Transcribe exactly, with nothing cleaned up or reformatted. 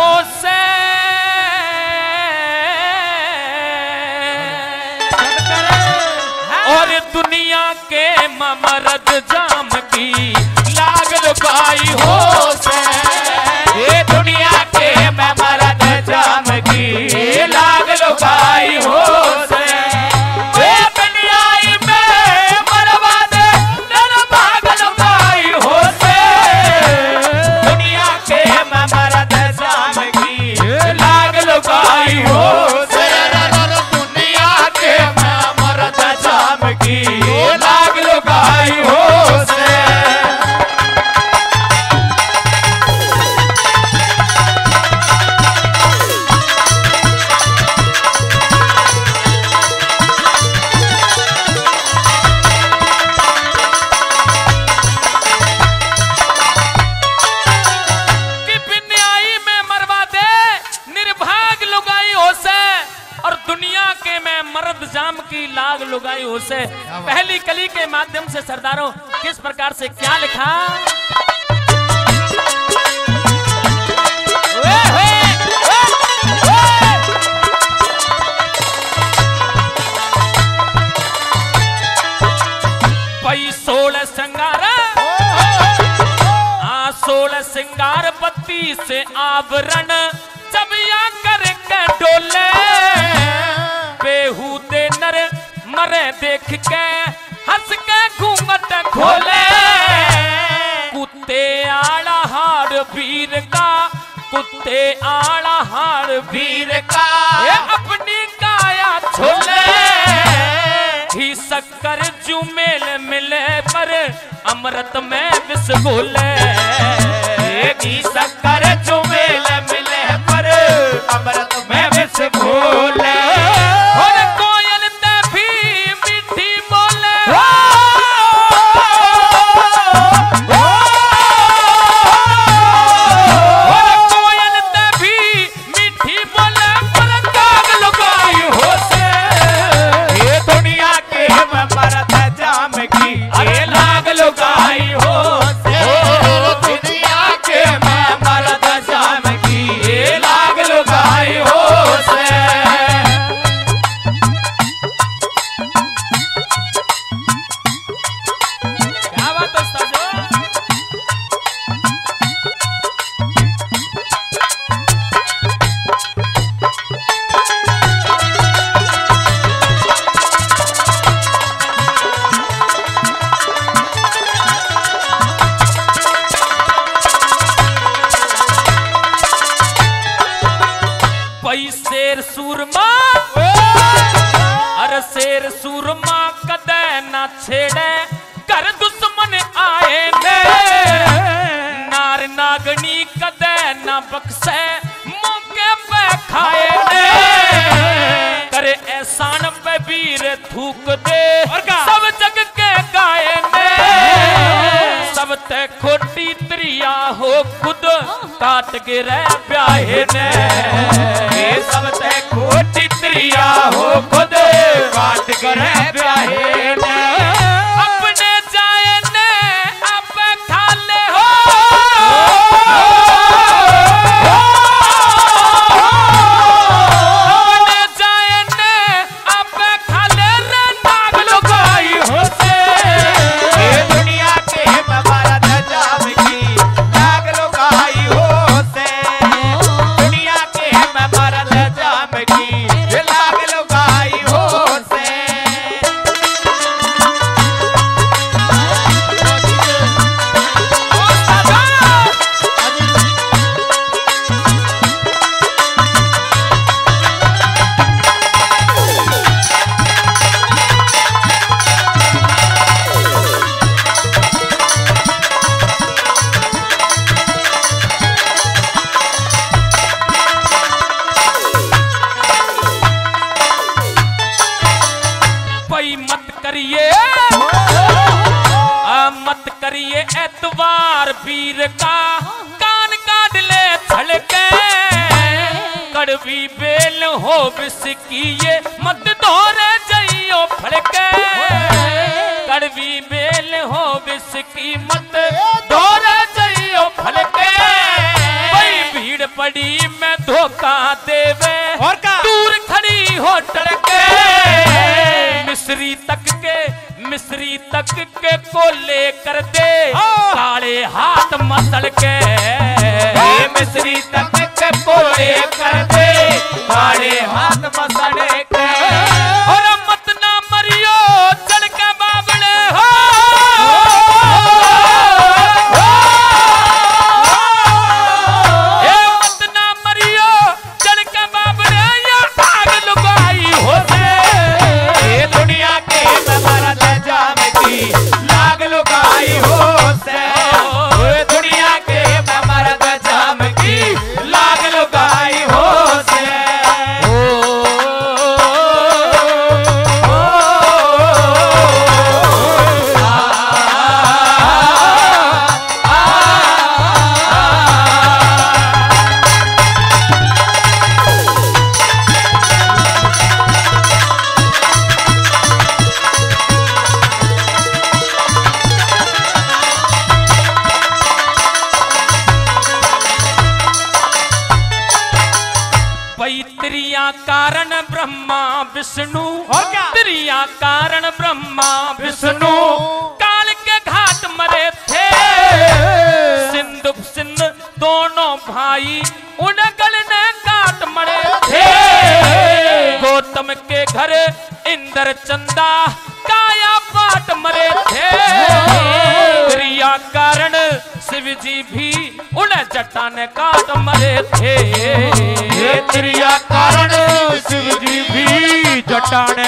से और दुनिया के ममरद जाम की लाग लुगाई हो से। ये दुनिया के ममरद जाम की लाग लुगाई हो से। ये दुनियाई में मरवाद नरभाग लुगाई हो से। दुनिया के ममरद जाम की लाग लुगाई हो से। दुनिया के ममरद जाम की लाग लुगाई हो से। जाम की लाग लुगाई हो से। पहली कली के माध्यम से सरदारों किस प्रकार से क्या लिखा। पई सोलह श्रृंगार आ सोलह श्रृंगार बत्ती से आवरण चबिया करके डोले। बेहूदे नर मरे देख के हंस के घूंघट खोले। कुत्ते आड़ा हार वीर का कुत्ते आड़ा हार वीर का ये अपनी काया छोले। ही शक्कर जुमेल मिले पर अमृत में विष घोले। घी शक्कर जुमेल मिले पर अमृत में विष घोले। और कोयल ते भी मीठी बोले। और कोयल ते भी मीठी बोले पर दाग लुगाई हो से। ये दुनिया के ममरद जाम की ये लाग लुगाई हो से। दुनिया के ममरद जाम की ये लाग लुगाई हो से। क्या बात है उस्ताद? पई शेर सूरमा अरे शेर सूरमा कदे ना छेड़े कर दुश्मन आए ने। नार नागनी कदे ना बख्शे मौके पे खाए ने। करे एहसान पे वीर थूक दे सब जग के गाए ने। सब ते खोटी त्रिया हो खुद काट गिरे ब्याहे ने। ये सब ते खोटी त्रिया हो खुद काट गिरे ब्याहे ने। अपने जाए ने अब खा ले हो। अपने जाए ने अब खा ले रे नाग लुगाई हो से। ये दुनिया के ममरद जाम की लाग लुगाई हो से। दुनिया के ममरद जाम की लाग लुगाई हो से। पई मत करिए आ मत करिए एतवार वीर का कान काट ले छलके। कड़वी बेल हो विष की ये मत धोरे जइयो फड़के। कड़वी बेल हो विष की मत धोरे जइयो फड़के। भई भीड़ पड़ी मैं धोखा देवे और का दूर खड़ी होटल के मिस्री तक के मिस्री तक के को लेकर दे काले हाथ मसल के मिस्री तक के को लेकर दे काले हाथ मसल के और मत ना मरियो चल के बाबले हो लाग लुगाई हो से दुनिया के मैं मर्द जाम की लाग लुगाई हो से त्रिया कारण ब्रह्मा विष्णु त्रिया कारण ब्रह्मा विष्णु काल के घाट मरे थे सिंधु सिंध दोनों भाई उन गल ने काट मरे थे गौतम के घर इंद्र चंदा काया पाट मरे थे त्रिया कारण शिव जी भी उन्हें जटा ने काट मरे थे त्रिया कारण शिव जी भी जटा ने